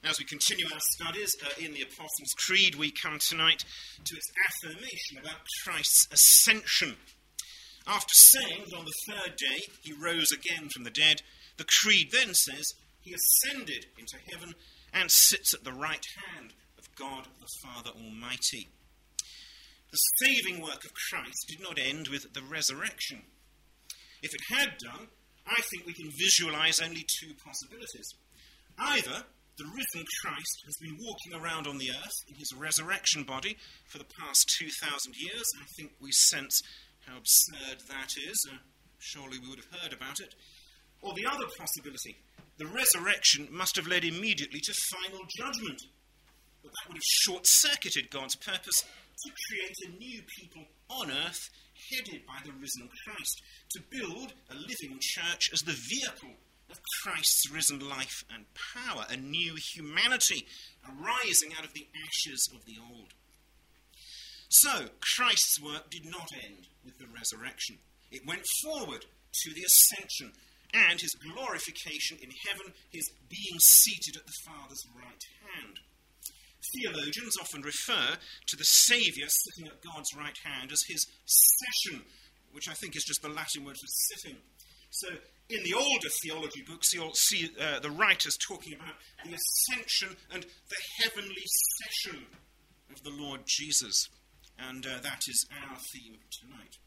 As we continue our studies in the Apostles' Creed, we come tonight to its affirmation about Christ's ascension. After saying that on the third day he rose again from the dead, the Creed then says he ascended into heaven and sits at the right hand of God the Father Almighty. The saving work of Christ did not end with the resurrection. If it had done, I think we can visualize only two possibilities. Either the risen Christ has been walking around on the earth in his resurrection body for the past 2,000 years. I think we sense how absurd that is. Surely we would have heard about it. Or the other possibility, the resurrection must have led immediately to final judgment. But that would have short-circuited God's purpose to create a new people on earth headed by the risen Christ, to build a living church as the vehicle of Christ's risen life and power, a new humanity arising out of the ashes of the old. So, Christ's work did not end with the resurrection. It went forward to the ascension and his glorification in heaven, his being seated at the Father's right hand. Theologians often refer to the Saviour sitting at God's right hand as his session, which I think is just the Latin word for sitting. So, in the older theology books, you'll see the writers talking about the ascension and the heavenly session of the Lord Jesus. And that is our theme tonight.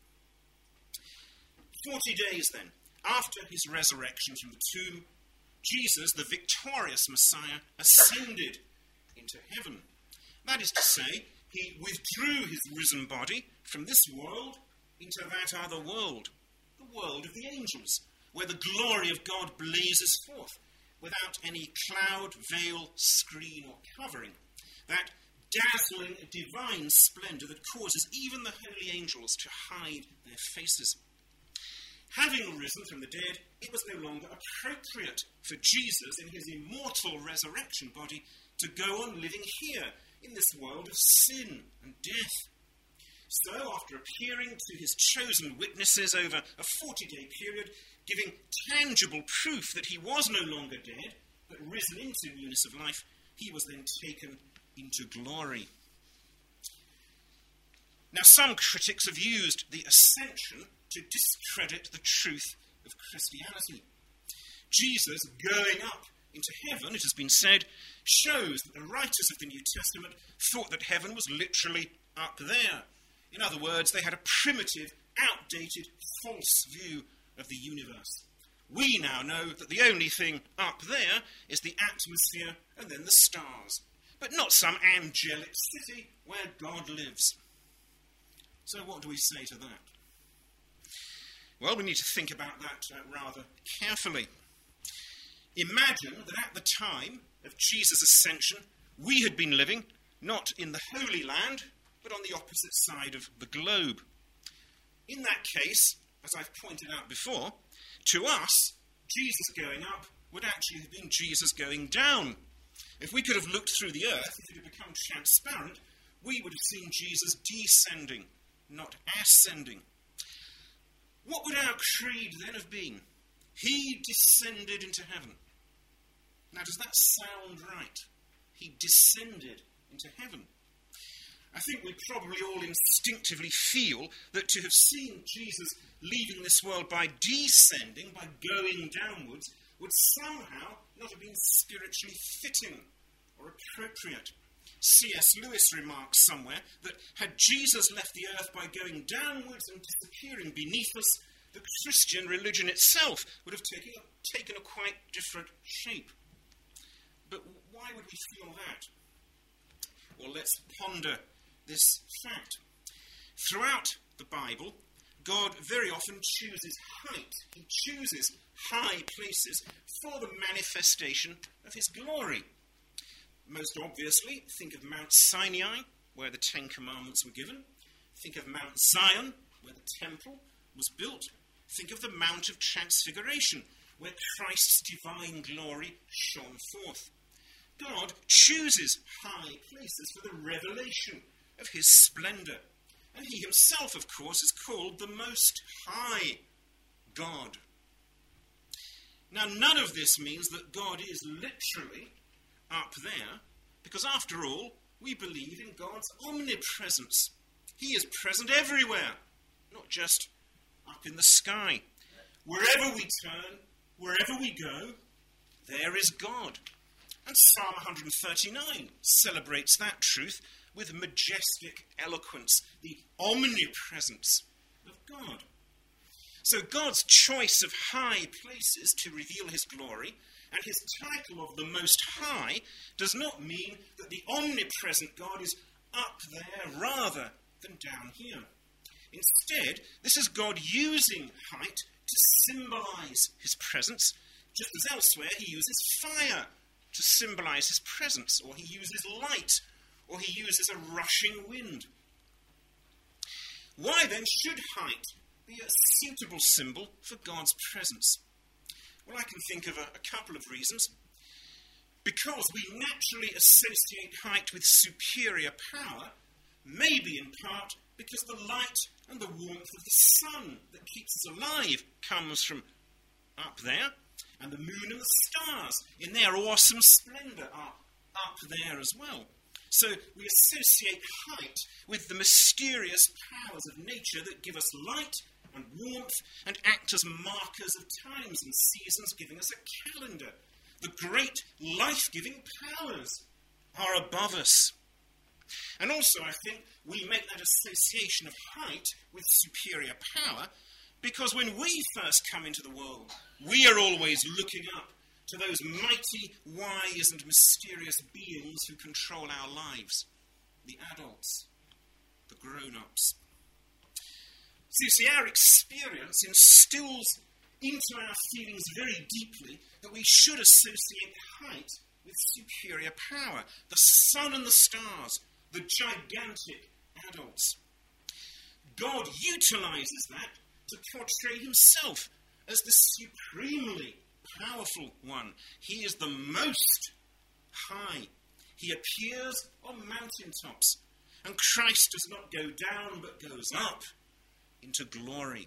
40 days then, after his resurrection from the tomb, Jesus, the victorious Messiah, ascended into heaven. That is to say, he withdrew his risen body from this world into that other world, the world of the angels, where the glory of God blazes forth without any cloud, veil, screen or covering. That dazzling divine splendour that causes even the holy angels to hide their faces. Having risen from the dead, it was no longer appropriate for Jesus in his immortal resurrection body to go on living here in this world of sin and death. So, after appearing to his chosen witnesses over a 40-day period, giving tangible proof that he was no longer dead, but risen into newness of life, he was then taken into glory. Now, some critics have used the ascension to discredit the truth of Christianity. Jesus going up into heaven, it has been said, shows that the writers of the New Testament thought that heaven was literally up there. In other words, they had a primitive, outdated, false view of the universe. We now know that the only thing up there is the atmosphere and then the stars, but not some angelic city where God lives. So what do we say to that? Well, we need to think about that rather carefully. Imagine that at the time of Jesus' ascension, we had been living not in the Holy Land, but on the opposite side of the globe. In that case, as I've pointed out before, to us, Jesus going up would actually have been Jesus going down. If we could have looked through the earth, if it had become transparent, we would have seen Jesus descending, not ascending. What would our creed then have been? He descended into heaven. Now, does that sound right? He descended into heaven. I think we probably all instinctively feel that to have seen Jesus leaving this world by descending, by going downwards, would somehow not have been spiritually fitting or appropriate. C.S. Lewis remarks somewhere that had Jesus left the earth by going downwards and disappearing beneath us, the Christian religion itself would have taken a quite different shape. But why would we feel that? Well, let's ponder this fact. Throughout the Bible, God very often chooses height. He chooses high places for the manifestation of his glory. Most obviously, think of Mount Sinai, where the Ten Commandments were given. Think of Mount Zion, where the temple was built. Think of the Mount of Transfiguration, where Christ's divine glory shone forth. God chooses high places for the revelation of his splendour. And he himself, of course, is called the Most High God. Now, none of this means that God is literally up there, because after all, we believe in God's omnipresence. He is present everywhere, not just up in the sky. Wherever we turn, wherever we go, there is God. And Psalm 139 celebrates that truth with majestic eloquence, the omnipresence of God. So God's choice of high places to reveal his glory and his title of the Most High does not mean that the omnipresent God is up there rather than down here. Instead, this is God using height to symbolize his presence, just as elsewhere he uses fire to symbolize his presence, or he uses light, or he uses a rushing wind. Why then should height be a suitable symbol for God's presence? Well, I can think of a couple of reasons. Because we naturally associate height with superior power, maybe in part because the light and the warmth of the sun that keeps us alive comes from up there, and the moon and the stars in their awesome splendour are up there as well. So we associate height with the mysterious powers of nature that give us light and warmth and act as markers of times and seasons, giving us a calendar. The great life-giving powers are above us. And also, I think, we make that association of height with superior power because when we first come into the world, we are always looking up to those mighty, wise and mysterious beings who control our lives, the adults, the grown-ups. So you see, our experience instills into our feelings very deeply that we should associate height with superior power, the sun and the stars, the gigantic adults. God utilizes that to portray himself as the supremely powerful one. He is the most high. He appears on mountaintops, and Christ does not go down but goes up into glory.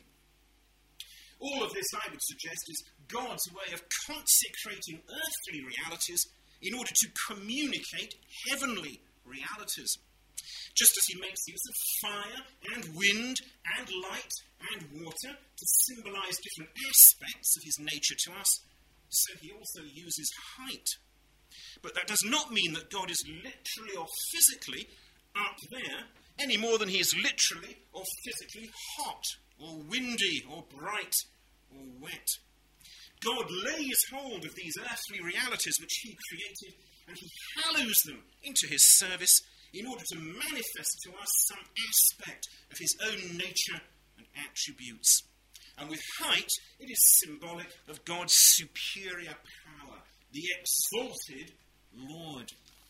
All of this, I would suggest, is God's way of consecrating earthly realities in order to communicate heavenly realities. Just as he makes use of fire and wind and light and water to symbolize different aspects of his nature to us, so he also uses height. But that does not mean that God is literally or physically up there, any more than he is literally or physically hot or windy or bright or wet. God lays hold of these earthly realities which he created, and he hallows them into his service in order to manifest to us some aspect of his own nature and attributes. And with height, it is symbolic of God's superior power, the exalted Lord.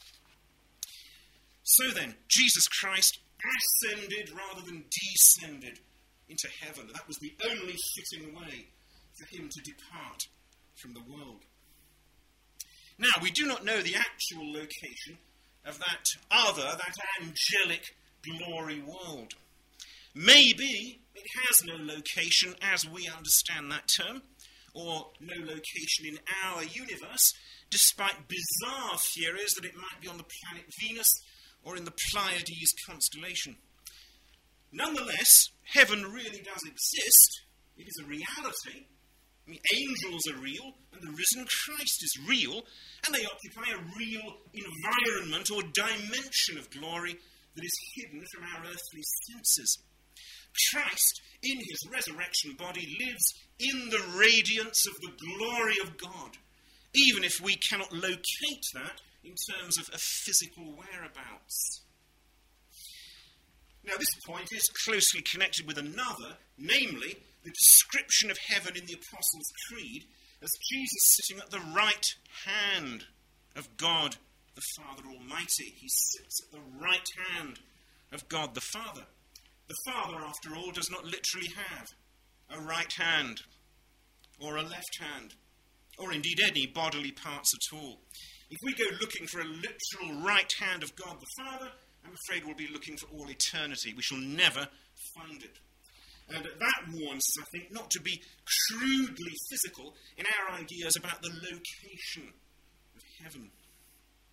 So then, Jesus Christ ascended rather than descended into heaven. That was the only fitting way for him to depart from the world. Now, we do not know the actual location of that angelic glory world. Maybe it has no location as we understand that term, or no location in our universe, despite bizarre theories that it might be on the planet Venus or in the Pleiades constellation. Nonetheless, heaven really does exist. It is a reality. I mean, angels are real, and the risen Christ is real, and they occupy a real environment or dimension of glory that is hidden from our earthly senses. Christ, in his resurrection body, lives in the radiance of the glory of God, even if we cannot locate that in terms of a physical whereabouts. Now, this point is closely connected with another, namely the description of heaven in the Apostles' Creed as Jesus sitting at the right hand of God the Father Almighty. He sits at the right hand of God the Father. The Father, after all, does not literally have a right hand or a left hand, or indeed any bodily parts at all. If we go looking for a literal right hand of God the Father, I'm afraid we'll be looking for all eternity. We shall never find it. And that warns us, I think, not to be crudely physical in our ideas about the location of heaven.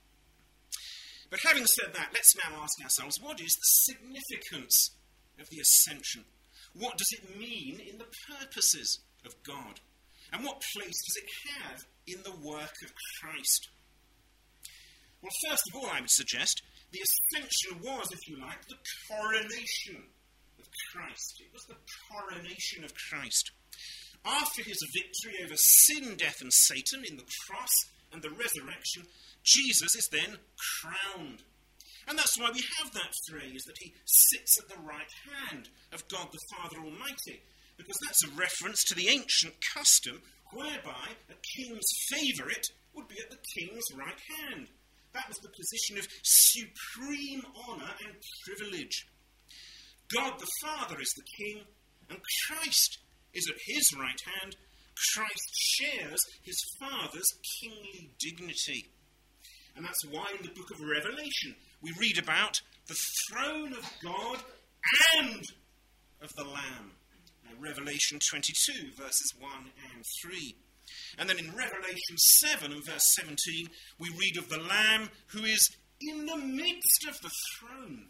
But having said that, let's now ask ourselves, what is the significance of the ascension? What does it mean in the purposes of God? And what place does it have in the work of Christ? Well, first of all, I would suggest the ascension was, if you like, the coronation of Christ. It was the coronation of Christ. After his victory over sin, death, and Satan in the cross and the resurrection, Jesus is then crowned. And that's why we have that phrase that he sits at the right hand of God the Father Almighty, because that's a reference to the ancient custom whereby a king's favourite would be at the king's right hand. That was the position of supreme honour and privilege. God the Father is the king, and Christ is at his right hand. Christ shares his Father's kingly dignity. And that's why in the book of Revelation we read about the throne of God and of the Lamb. Now, Revelation 22, verses 1 and 3. And then in Revelation 7 and verse 17, we read of the Lamb who is in the midst of the throne.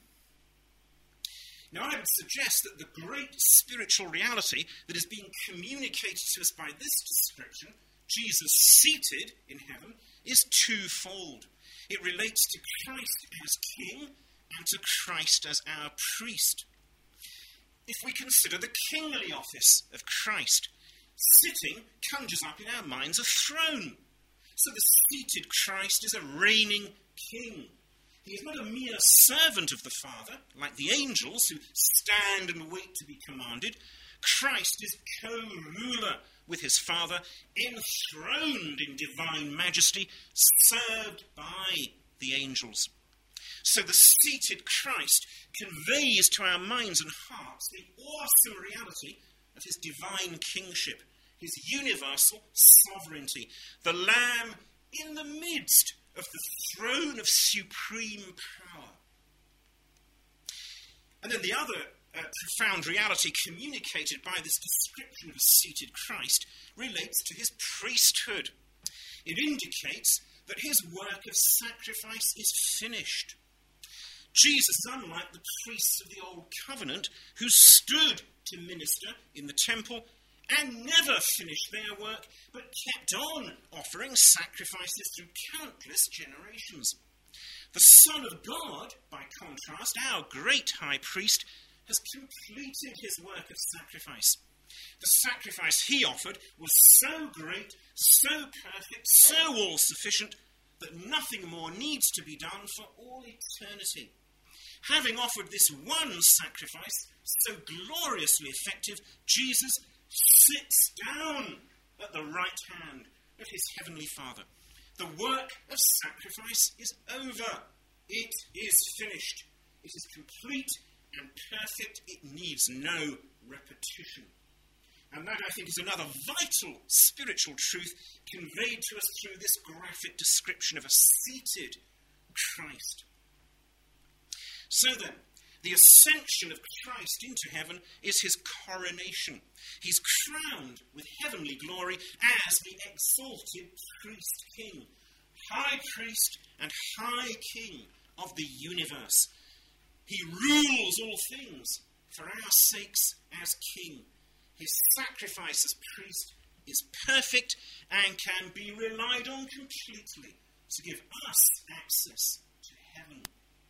Now, I would suggest that the great spiritual reality that is being communicated to us by this description, Jesus seated in heaven, is twofold. It relates to Christ as King and to Christ as our priest. If we consider the kingly office of Christ, sitting conjures up in our minds a throne. So the seated Christ is a reigning king. He is not a mere servant of the Father, like the angels who stand and wait to be commanded. Christ is co-ruler with his Father, enthroned in divine majesty, served by the angels. So the seated Christ conveys to our minds and hearts the awesome reality of his divine kingship, his universal sovereignty, the Lamb in the midst of the throne of supreme power. And then the other profound reality communicated by this description of a seated Christ relates to his priesthood. It indicates that his work of sacrifice is finished. Jesus, unlike the priests of the Old Covenant, who stood to minister in the temple and never finished their work, but kept on offering sacrifices through countless generations. The Son of God, by contrast, our great high priest, has completed his work of sacrifice. The sacrifice he offered was so great, so perfect, so all-sufficient, that nothing more needs to be done for all eternity. Having offered this one sacrifice, so gloriously effective, Jesus sits down at the right hand of his heavenly Father. The work of sacrifice is over. It is finished. It is complete and perfect. It needs no repetition. And that, I think, is another vital spiritual truth conveyed to us through this graphic description of a seated Christ. So then, the ascension of Christ into heaven is his coronation. He's crowned with heavenly glory as the exalted priest king, high priest and high king of the universe. He rules all things for our sakes as king. His sacrifice as priest is perfect and can be relied on completely to give us access to heaven.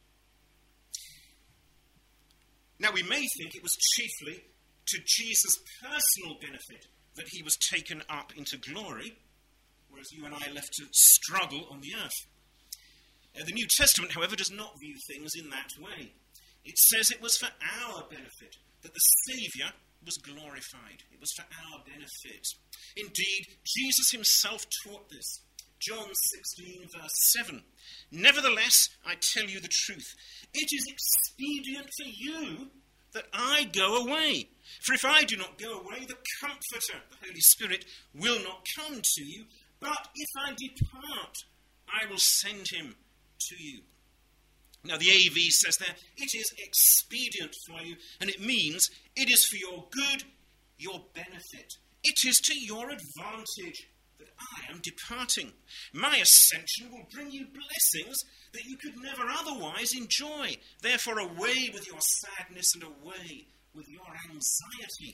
Now, we may think it was chiefly to Jesus' personal benefit that he was taken up into glory, whereas you and I are left to struggle on the earth. The New Testament, however, does not view things in that way. It says it was for our benefit that the Saviour was glorified. It was for our benefit. Indeed, Jesus himself taught this. John 16, verse 7. Nevertheless, I tell you the truth. It is expedient for you that I go away. For if I do not go away, the Comforter, the Holy Spirit, will not come to you. But if I depart, I will send him to you. Now, the AV says there, it is expedient for you, and it means it is for your good, your benefit. It is to your advantage that I am departing. My ascension will bring you blessings that you could never otherwise enjoy. Therefore, away with your sadness and away with your anxiety.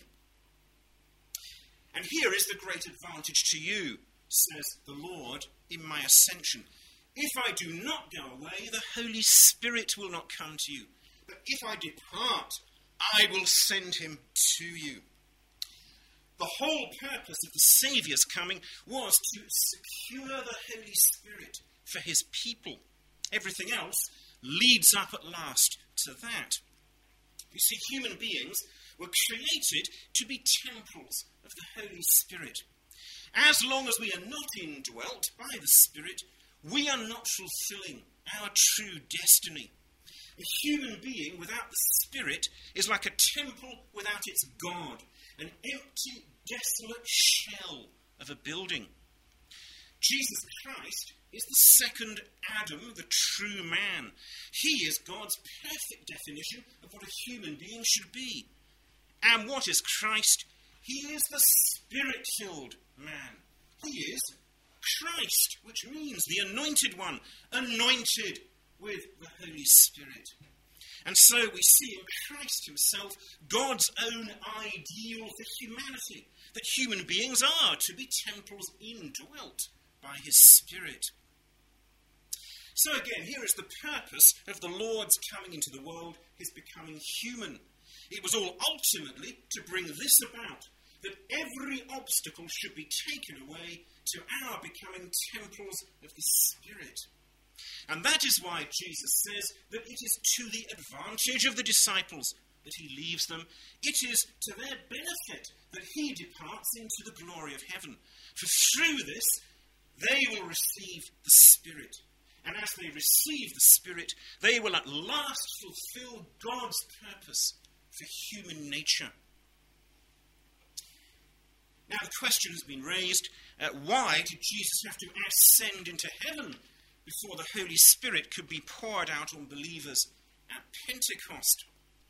And here is the great advantage to you, says the Lord, in my ascension. If I do not go away, the Holy Spirit will not come to you. But if I depart, I will send him to you. The whole purpose of the Saviour's coming was to secure the Holy Spirit for his people. Everything else leads up at last to that. You see, human beings were created to be temples of the Holy Spirit. As long as we are not indwelt by the Spirit, we are not fulfilling our true destiny. A human being without the Spirit is like a temple without its God, an empty, desolate shell of a building. Jesus Christ is the second Adam, the true man. He is God's perfect definition of what a human being should be. And what is Christ? He is the Spirit-filled man. He is Christ, which means the anointed one, anointed with the Holy Spirit. And so we see in Christ himself God's own ideal for humanity, that human beings are to be temples indwelt by his Spirit. So again, here is the purpose of the Lord's coming into the world, his becoming human. It was all ultimately to bring this about, that every obstacle should be taken away to our becoming temples of the Spirit. And that is why Jesus says that it is to the advantage of the disciples that he leaves them. It is to their benefit that he departs into the glory of heaven. For through this, they will receive the Spirit. And as they receive the Spirit, they will at last fulfill God's purpose for human nature. Now the question has been raised, why did Jesus have to ascend into heaven before the Holy Spirit could be poured out on believers at Pentecost?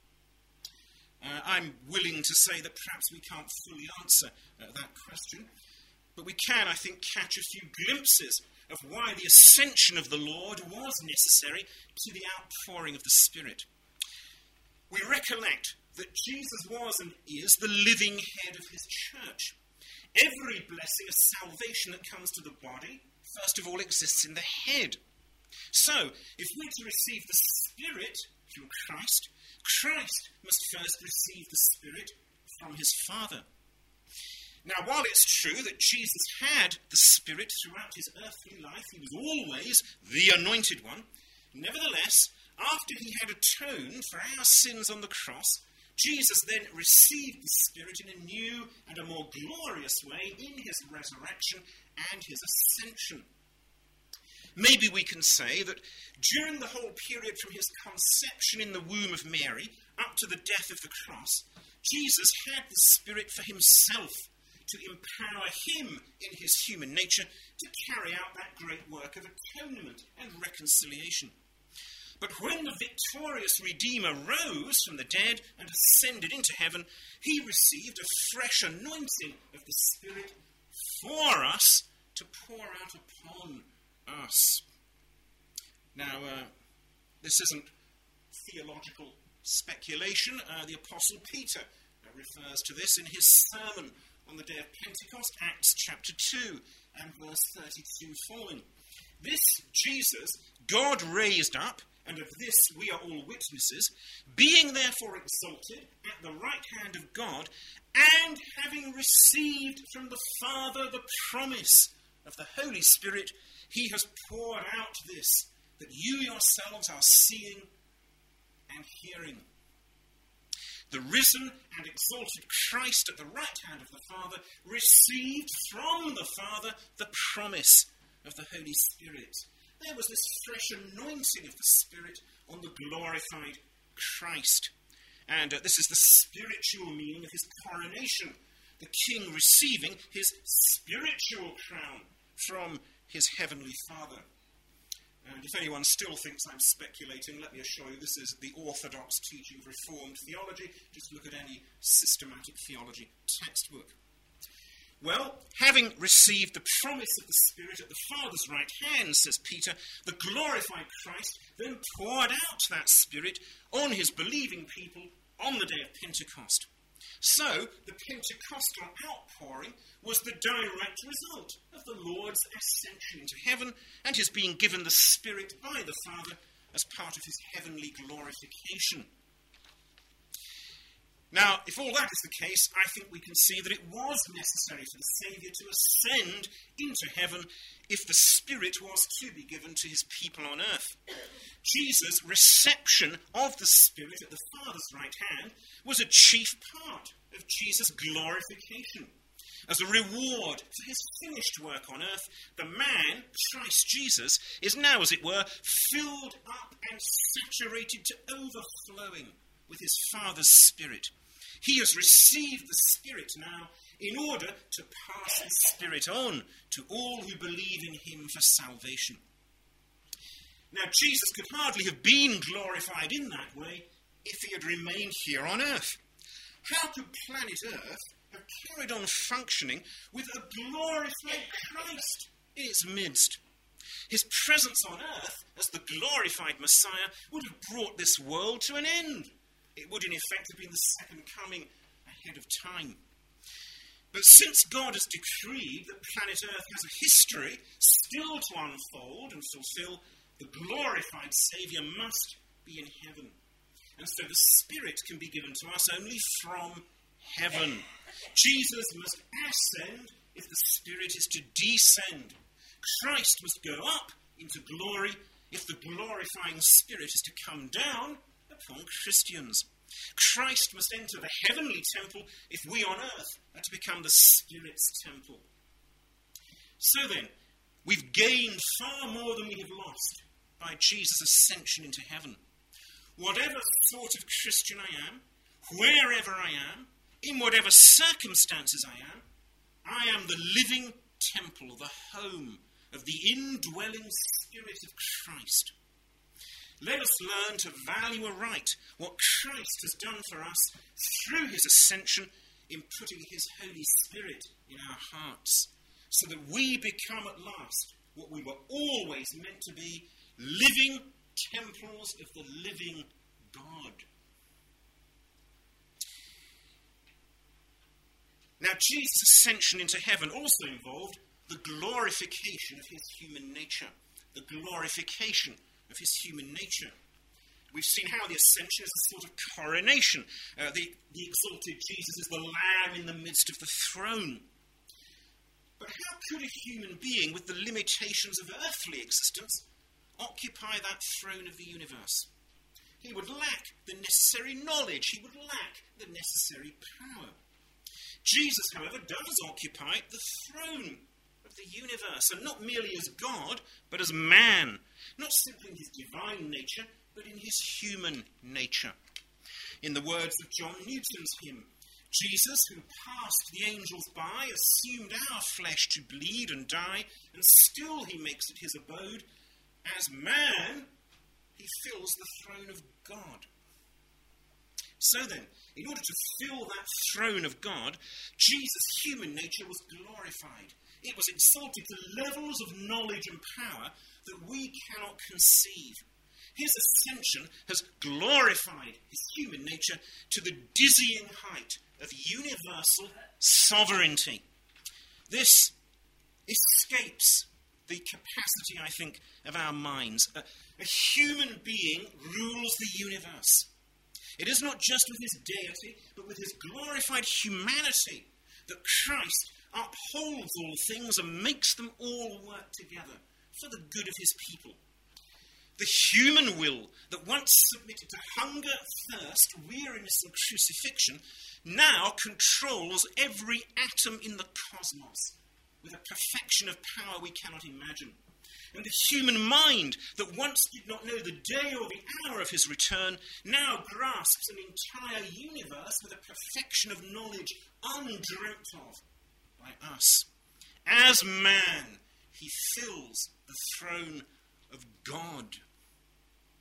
I'm willing to say that perhaps we can't fully answer that question, but we can, I think, catch a few glimpses of why the ascension of the Lord was necessary to the outpouring of the Spirit. We recollect that Jesus was and is the living head of his church. Every blessing of salvation that comes to the body, first of all, exists in the head. So, if we're to receive the Spirit through Christ, Christ must first receive the Spirit from his Father. Now, while it's true that Jesus had the Spirit throughout his earthly life, he was always the anointed one, nevertheless, after he had atoned for our sins on the cross, Jesus then received the Spirit in a new and a more glorious way in his resurrection and his ascension. Maybe we can say that during the whole period from his conception in the womb of Mary up to the death of the cross, Jesus had the Spirit for himself to empower him in his human nature to carry out that great work of atonement and reconciliation. But when the victorious Redeemer rose from the dead and ascended into heaven, he received a fresh anointing of the Spirit for us to pour out upon us. Now, this isn't theological speculation. The Apostle Peter refers to this in his sermon on the day of Pentecost, Acts chapter 2 and verse 32 following. This Jesus God raised up, and of this we are all witnesses, being therefore exalted at the right hand of God, and having received from the Father the promise of the Holy Spirit, he has poured out this, that you yourselves are seeing and hearing. The risen and exalted Christ at the right hand of the Father received from the Father the promise of the Holy Spirit. There was this fresh anointing of the Spirit on the glorified Christ. And this is the spiritual meaning of his coronation, the king receiving his spiritual crown from his heavenly Father. And if anyone still thinks I'm speculating, let me assure you this is the orthodox teaching of Reformed theology. Just look at any systematic theology textbook. Well, having received the promise of the Spirit at the Father's right hand, says Peter, the glorified Christ then poured out that Spirit on his believing people on the day of Pentecost. So, the Pentecostal outpouring was the direct result of the Lord's ascension into heaven and his being given the Spirit by the Father as part of his heavenly glorification. Now, if all that is the case, I think we can see that it was necessary for the Saviour to ascend into heaven if the Spirit was to be given to his people on earth. Jesus' reception of the Spirit at the Father's right hand was a chief part of Jesus' glorification. As a reward for his finished work on earth, the man, Christ Jesus, is now, as it were, filled up and saturated to overflowing with his Father's Spirit. He has received the Spirit now in order to pass his Spirit on to all who believe in him for salvation. Now, Jesus could hardly have been glorified in that way if he had remained here on earth. How could planet Earth have carried on functioning with a glorified Christ in its midst? His presence on earth as the glorified Messiah would have brought this world to an end. It would, in effect, have been the second coming ahead of time. But since God has decreed that planet Earth has a history still to unfold and fulfill, the glorified Saviour must be in heaven. And so the Spirit can be given to us only from heaven. Jesus must ascend if the Spirit is to descend. Christ must go up into glory if the glorifying Spirit is to come down upon Christians. Christ must enter the heavenly temple if we on earth are to become the Spirit's temple. So then, we've gained far more than we have lost by Jesus' ascension into heaven. Whatever sort of Christian I am, wherever I am, in whatever circumstances I am the living temple, the home of the indwelling Spirit of Christ. Let us learn to value aright what Christ has done for us through his ascension in putting his Holy Spirit in our hearts, so that we become at last what we were always meant to be, living temples of the living God. Now, Jesus' ascension into heaven also involved the glorification of his human nature. The glorification of his human nature. We've seen how the ascension is a sort of coronation. The exalted Jesus is the Lamb in the midst of the throne. But how could a human being with the limitations of earthly existence occupy that throne of the universe? He would lack the necessary knowledge. He would lack the necessary power. Jesus, however, does occupy the throne of the universe, and not merely as God, but as man, not simply in his divine nature, but in his human nature. In the words of John Newton's hymn, Jesus, who passed the angels by, assumed our flesh to bleed and die, and still he makes it his abode. As man, he fills the throne of God. So then, in order to fill that throne of God, Jesus' human nature was glorified. It was exalted to levels of knowledge and power that we cannot conceive. His ascension has glorified his human nature to the dizzying height of universal sovereignty. This escapes the capacity, I think, of our minds. A human being rules the universe. It is not just with his deity, but with his glorified humanity that Christ upholds all things and makes them all work together for the good of his people. The human will that once submitted to hunger, thirst, weariness, and crucifixion now controls every atom in the cosmos with a perfection of power we cannot imagine. And the human mind that once did not know the day or the hour of his return now grasps an entire universe with a perfection of knowledge undreamt of by us. As man, he fills the throne of God.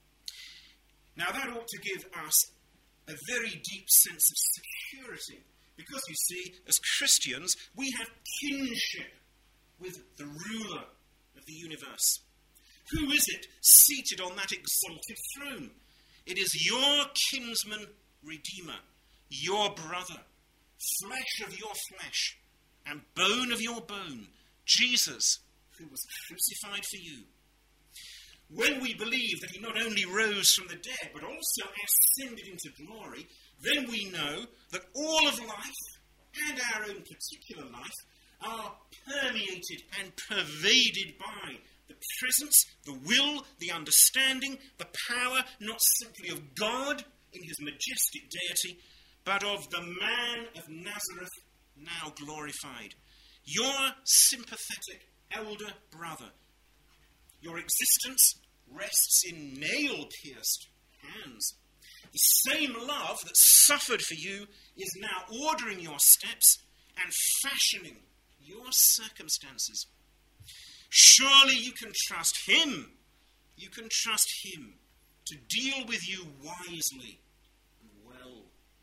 Now that ought to give us a very deep sense of security Because, you see, as Christians, we have kinship with the ruler of the universe. Who is it seated on that exalted throne? It is your kinsman redeemer, your brother, flesh of your flesh, and bone of your bone, Jesus, who was crucified for you. When we believe that he not only rose from the dead, but also ascended into glory, then we know that all of life, and our own particular life, are permeated and pervaded by the presence, the will, the understanding, the power, not simply of God in his majestic deity, but of the man of Nazareth, now glorified. Your sympathetic elder brother. Your existence rests in nail-pierced hands. The same love that suffered for you is now ordering your steps and fashioning your circumstances. Surely you can trust him. You can trust him to deal with you wisely and well.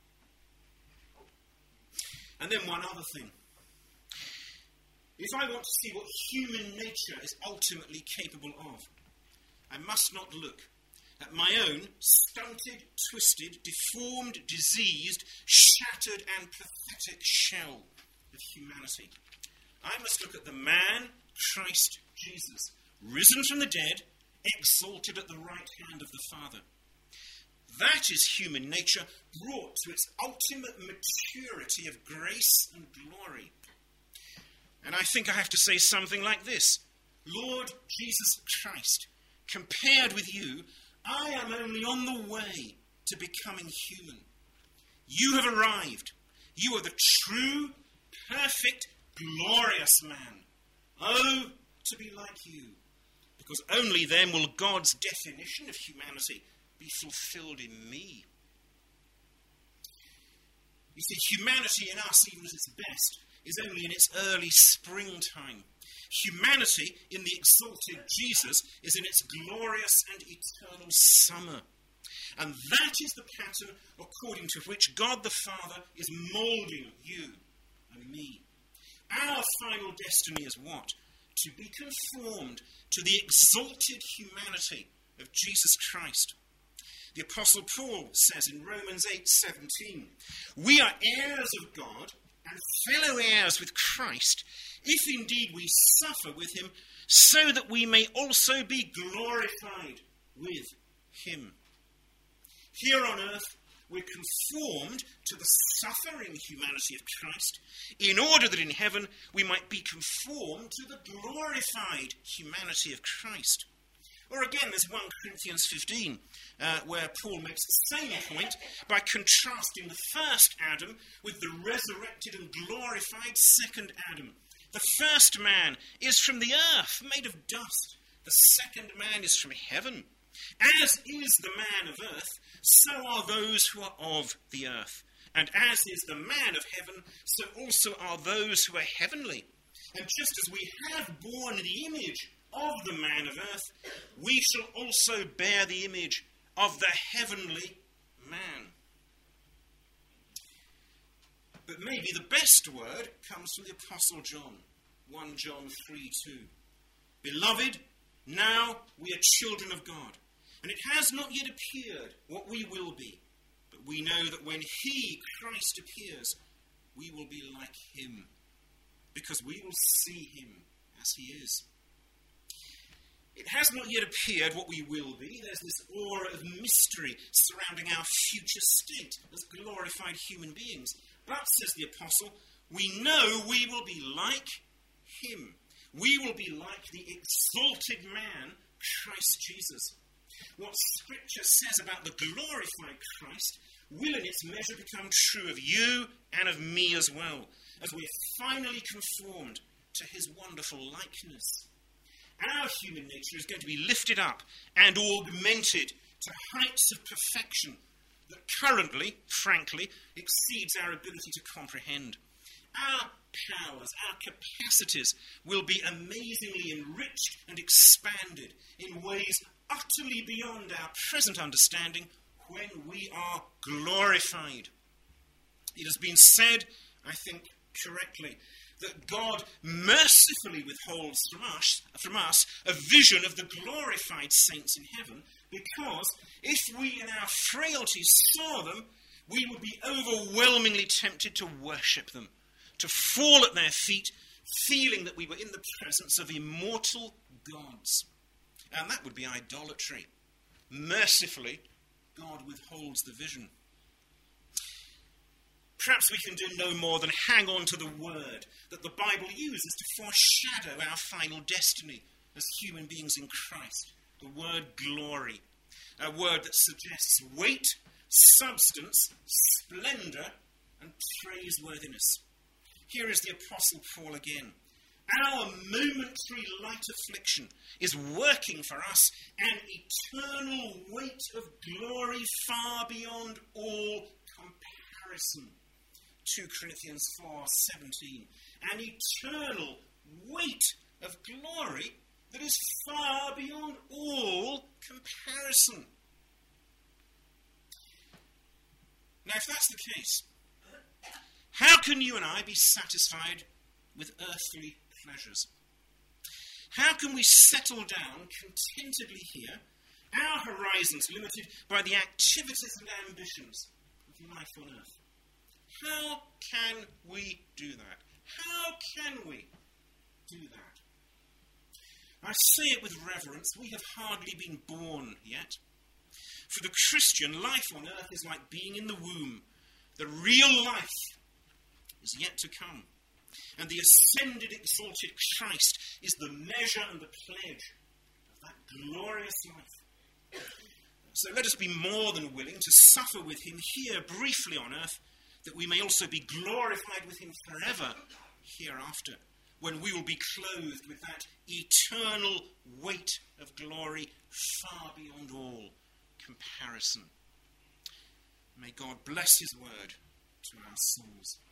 And then one other thing. If I want to see what human nature is ultimately capable of, I must not look at my own stunted, twisted, deformed, diseased, shattered and pathetic shell of humanity. I must look at the man, Christ Jesus, risen from the dead, exalted at the right hand of the Father. That is human nature brought to its ultimate maturity of grace and glory. And I think I have to say something like this. Lord Jesus Christ, compared with you, I am only on the way to becoming human. You have arrived. You are the true, perfect, glorious man. Oh, to be like you. Because only then will God's definition of humanity be fulfilled in me. You see, humanity in us, even at its best, is only in its early springtime. Humanity in the exalted Jesus is in its glorious and eternal summer. And that is the pattern according to which God the Father is moulding you and me. Our final destiny is what? To be conformed to the exalted humanity of Jesus Christ. The Apostle Paul says in Romans 8:17, we are heirs of God and fellow heirs with Christ, if indeed we suffer with him, so that we may also be glorified with him. Here on earth, we're conformed to the suffering humanity of Christ, in order that in heaven we might be conformed to the glorified humanity of Christ. Or again, there's 1 Corinthians 15, where Paul makes the same point by contrasting the first Adam with the resurrected and glorified second Adam. The first man is from the earth, made of dust. The second man is from heaven. As is the man of earth, so are those who are of the earth. And as is the man of heaven, so also are those who are heavenly. And just as we have borne the image of the man of earth, we shall also bear the image of the heavenly man. But maybe the best word comes from the Apostle John, 1 John 3:2. Beloved, now we are children of God, and it has not yet appeared what we will be, but we know that when he, Christ, appears, we will be like him, because we will see him as he is. It has not yet appeared what we will be. There's this aura of mystery surrounding our future state as glorified human beings. But, says the Apostle, we know we will be like him. We will be like the exalted man, Christ Jesus. What Scripture says about the glorified Christ will in its measure become true of you and of me as well, as we are finally conformed to his wonderful likeness. Our human nature is going to be lifted up and augmented to heights of perfection that currently, frankly, exceeds our ability to comprehend. Our powers, our capacities will be amazingly enriched and expanded in ways utterly beyond our present understanding when we are glorified. It has been said, I think correctly, that God mercifully withholds from us a vision of the glorified saints in heaven, because if we in our frailty saw them, we would be overwhelmingly tempted to worship them, to fall at their feet, feeling that we were in the presence of immortal gods. And that would be idolatry. Mercifully, God withholds the vision. Perhaps we can do no more than hang on to the word that the Bible uses to foreshadow our final destiny as human beings in Christ. The word glory. A word that suggests weight, substance, splendour, and praiseworthiness. Here is the Apostle Paul again. Our momentary light affliction is working for us an eternal weight of glory far beyond all comparison. 2 Corinthians 4:17. An eternal weight of glory that is far beyond all comparison. Now, if that's the case, how can you and I be satisfied with earthly pleasures? How can we settle down contentedly here, our horizons limited by the activities and ambitions of life on earth? How can we do that? How can we do that? I say it with reverence. We have hardly been born yet. For the Christian, life on earth is like being in the womb. The real life is yet to come. And the ascended, exalted Christ is the measure and the pledge of that glorious life. So let us be more than willing to suffer with him here briefly on earth, that we may also be glorified with him forever hereafter, when we will be clothed with that eternal weight of glory far beyond all comparison. May God bless his word to our souls.